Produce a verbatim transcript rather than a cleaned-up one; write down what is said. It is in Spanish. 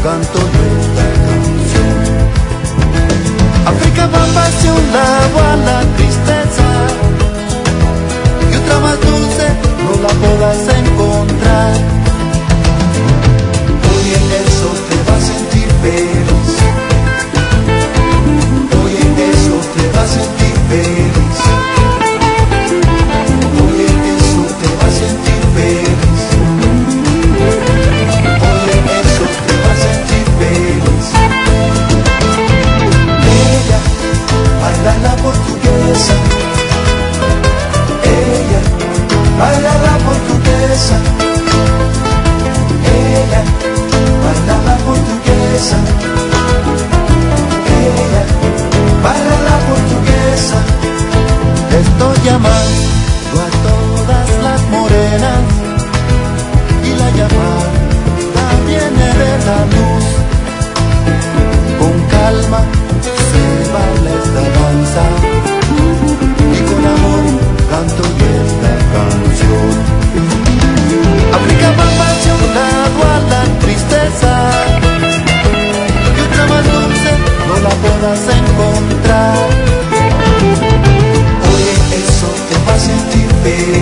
canto yo esta canción. África va hacia un lado a la tristeza, y otra más dulce no la podrás encontrar. Hoy en eso te vas a sentir feliz, hoy en eso te vas a sentir feliz, hoy en eso te vas a sentir feliz, hoy en eso te vas a sentir feliz. Ella baila la portuguesa, ella baila la portuguesa, ella baila la portuguesa, ella baila la portuguesa. Estoy llamando a todas las morenas, y la llamada viene de la luz. Con calma se baila esta danza, y con amor canto yo esta canción. África va hacia un lado a la tristeza, y otra más dulce no la podrás encontrar. Hoy en eso te vas a sentir feliz,